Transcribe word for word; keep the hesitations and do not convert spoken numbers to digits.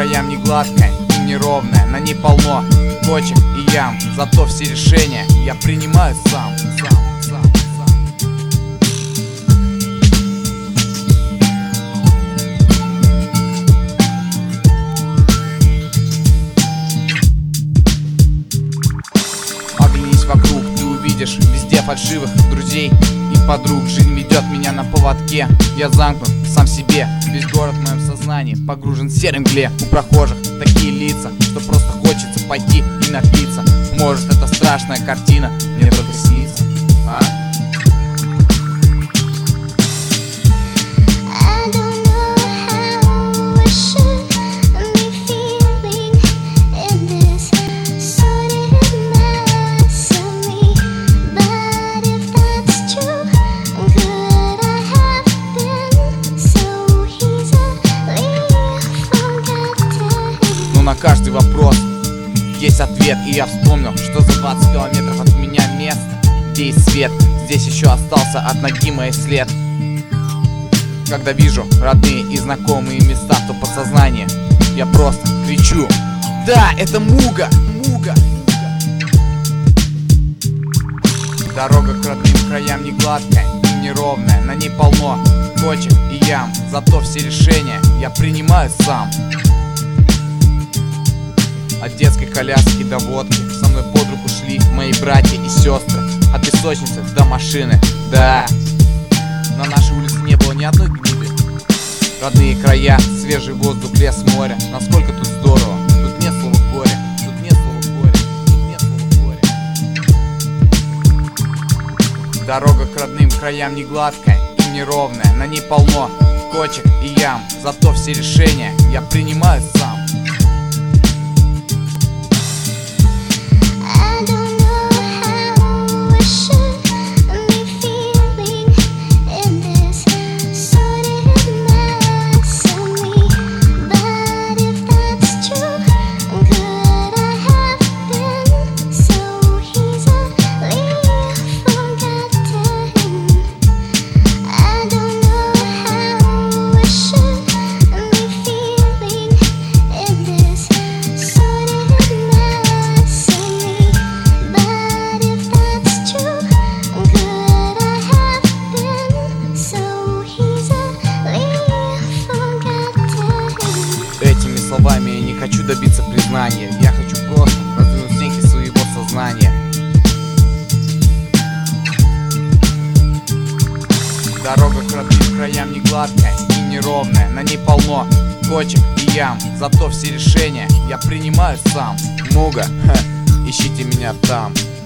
краям не гладкая и неровная, на ней полно точек и ям, зато все решения я принимаю сам, сам, сам, сам. Оглянись вокруг, ты увидишь везде фальшивых друзей и подруг. Жизнь ведет меня на поводке, я замкнут сам в себе. Весь город в моем сознании погружен в серой мгле. У прохожих такие лица, что просто хочется пойти и напиться. Может, это страшная картина мне только снится, а? На каждый вопрос есть ответ, и я вспомнил, что за двадцать километров от меня место, где есть свет. Здесь еще остался от ноги мой след. Когда вижу родные и знакомые места, то подсознание я просто кричу: да, это Муга, Муга. Дорога к родным краям не гладкая и неровная, на ней полно точек и ям, зато все решения я принимаю сам. От детской коляски до водки со мной под руку шли мои братья и сестры. От песочницы до машины, да. На нашей улице не было ни одной гниды. Родные края, свежий воздух, лес, море. Насколько тут здорово, тут нет слова горе. Тут нет слова горе, тут нет слова горе. Дорога к родным краям не гладкая и неровная, на ней полно кочек и ям, зато все решения я принимаю сам. Этими словами я не хочу добиться признания, я хочу просто раздвинуть стенки своего сознания. Дорога к родным краям не гладкая и неровная, на ней полно кочек и ям, зато все решения я принимаю сам. Муга, ха, ищите меня там.